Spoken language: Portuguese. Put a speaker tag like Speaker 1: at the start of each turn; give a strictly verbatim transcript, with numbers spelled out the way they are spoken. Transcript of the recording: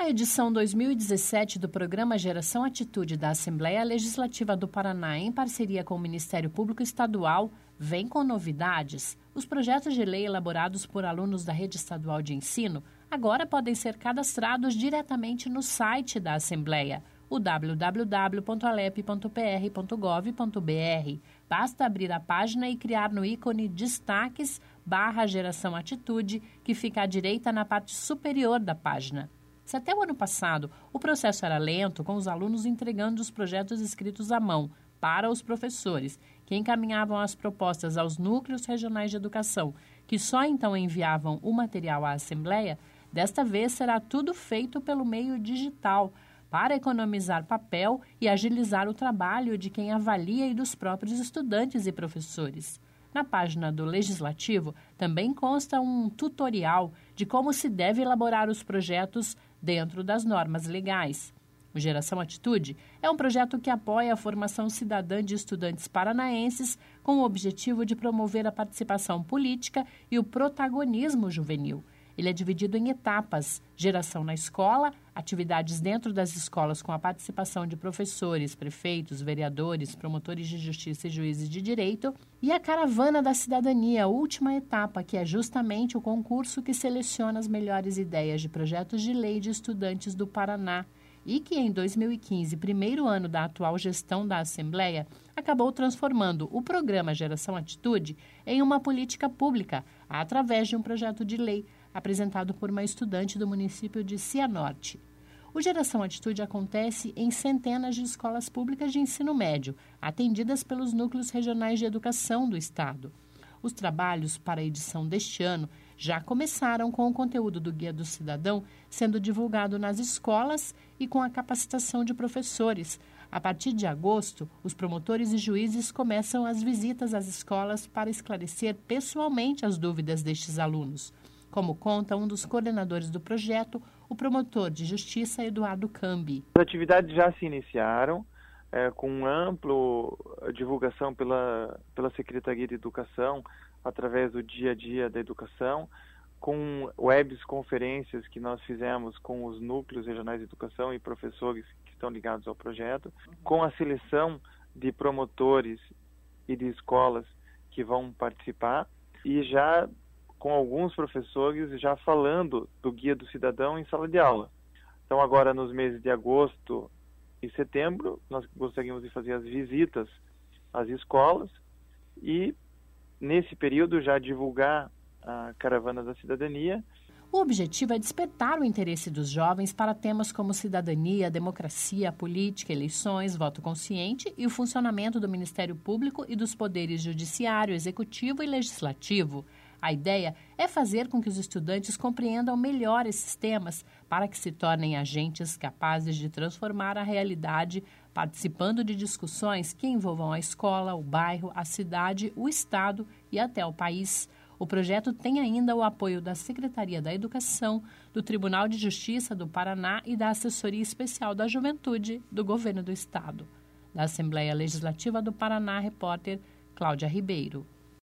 Speaker 1: A edição dois mil e dezessete do programa Geração Atitude da Assembleia Legislativa do Paraná, em parceria com o Ministério Público Estadual, vem com novidades. Os projetos de lei elaborados por alunos da Rede Estadual de Ensino agora podem ser cadastrados diretamente no site da Assembleia, o w w w ponto alep ponto p r ponto gov ponto b r. Basta abrir a página e criar no ícone Destaques barra Geração Atitude, que fica à direita na parte superior da página. Se até o ano passado o processo era lento, com os alunos entregando os projetos escritos à mão para os professores, que encaminhavam as propostas aos núcleos regionais de educação, que só então enviavam o material à Assembleia, desta vez será tudo feito pelo meio digital, para economizar papel e agilizar o trabalho de quem avalia e dos próprios estudantes e professores. Na página do Legislativo também consta um tutorial de como se deve elaborar os projetos dentro das normas legais. O Geração Atitude é um projeto que apoia a formação cidadã de estudantes paranaenses com o objetivo de promover a participação política e o protagonismo juvenil. Ele é dividido em etapas: geração na escola, atividades dentro das escolas com a participação de professores, prefeitos, vereadores, promotores de justiça e juízes de direito, e a caravana da cidadania, a última etapa, que é justamente o concurso que seleciona as melhores ideias de projetos de lei de estudantes do Paraná, e que em dois mil e quinze, primeiro ano da atual gestão da Assembleia, acabou transformando o programa Geração Atitude em uma política pública, através de um projeto de lei apresentado por uma estudante do município de Cianorte. O Geração Atitude acontece em centenas de escolas públicas de ensino médio, atendidas pelos núcleos regionais de educação do Estado. Os trabalhos para a edição deste ano já começaram com o conteúdo do Guia do Cidadão sendo divulgado nas escolas e com a capacitação de professores. A partir de agosto, os promotores e juízes começam as visitas às escolas para esclarecer pessoalmente as dúvidas destes alunos, como conta um dos coordenadores do projeto, o promotor de justiça Eduardo Cambi.
Speaker 2: As atividades já se iniciaram, é, com ampla divulgação pela, pela Secretaria de Educação, através do Dia a Dia da Educação, com webs conferências que nós fizemos com os núcleos regionais de educação e professores que estão ligados ao projeto, com a seleção de promotores e de escolas que vão participar, e já com alguns professores já falando do Guia do Cidadão em sala de aula. Então agora nos meses de agosto e setembro nós gostaríamos de fazer as visitas às escolas e nesse período já divulgar a Caravana da Cidadania.
Speaker 1: O objetivo é despertar o interesse dos jovens para temas como cidadania, democracia, política, eleições, voto consciente e o funcionamento do Ministério Público e dos poderes judiciário, executivo e legislativo. A ideia é fazer com que os estudantes compreendam melhor esses temas para que se tornem agentes capazes de transformar a realidade, participando de discussões que envolvam a escola, o bairro, a cidade, o estado e até o país. O projeto tem ainda o apoio da Secretaria da Educação, do Tribunal de Justiça do Paraná e da Assessoria Especial da Juventude do Governo do Estado. Da Assembleia Legislativa do Paraná, repórter Cláudia Ribeiro.